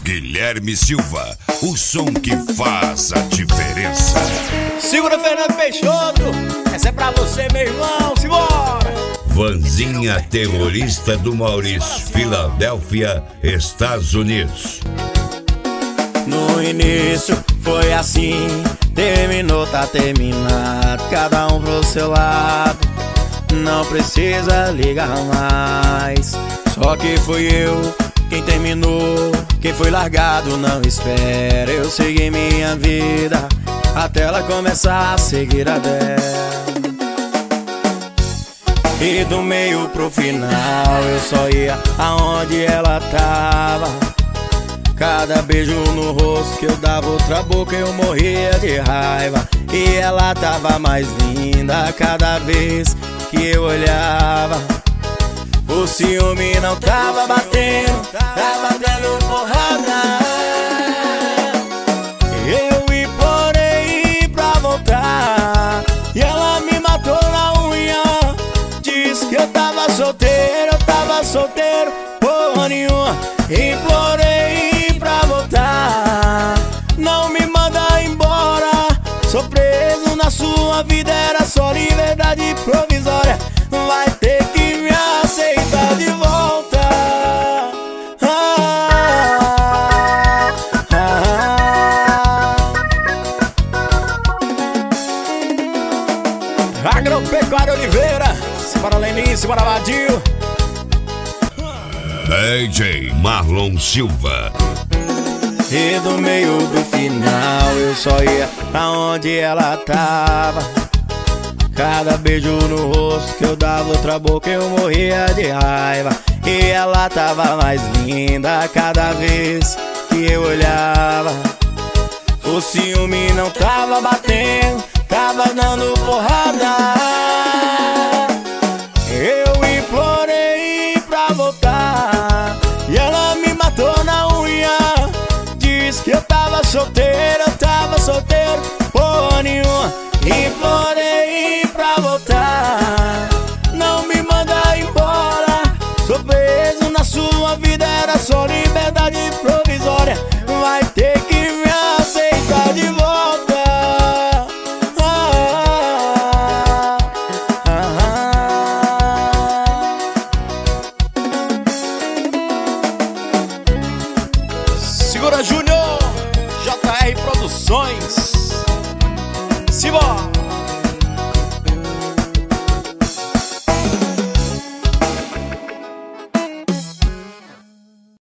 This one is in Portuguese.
Guilherme Silva, o som que faz a diferença. Segura Fernando Peixoto, essa é pra você, meu irmão, simbora! Vanzinha terrorista do Maurício, Filadélfia, Estados Unidos. No início foi assim, terminou, tá terminado, cada um pro seu lado, não precisa ligar mais. Só que fui eu quem terminou, quem foi largado não espera. Eu segui minha vida até ela começar a seguir a dela. E do meio pro final eu só ia aonde ela tava. Cada beijo no rosto que eu dava, outra boca eu morria de raiva. E ela tava mais linda cada vez que eu olhava. O ciúme não tava batendo, tava dando porrada. Eu implorei pra voltar e ela me matou na unha. Disse que eu tava solteiro, porra nenhuma. Implorei pra voltar, não me manda embora. Sou preso na sua vida, era só liberdade provisória. Vai ter que me aceitar de volta. Agropecuária Oliveira, simbora Lenin, simbora Vadinho. DJ Marlon Silva. E do meio do final eu só ia pra onde ela tava. Cada beijo no rosto que eu dava, outra boca eu morria de raiva. E ela tava mais linda cada vez que eu olhava. O ciúme não tava batendo, tava dando porrada. Eu implorei pra voltar e ela me matou na unha. Diz que eu tava solteiro, porra nenhuma. Implorei pra voltar, não me manda embora. Sou preso na sua vida, era só liberdade provisória. Vai ter que me aceitar de volta. Segura Júnior, JR Produções.